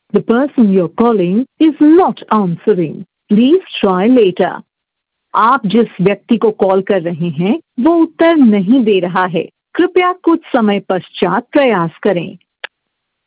The person you're calling is not answering. Please try later. आप जिस व्यक्ति को कॉल कर रहे हैं वो उत्तर नहीं दे रहा है। कृपया कुछ समय पश्चात प्रयास करें।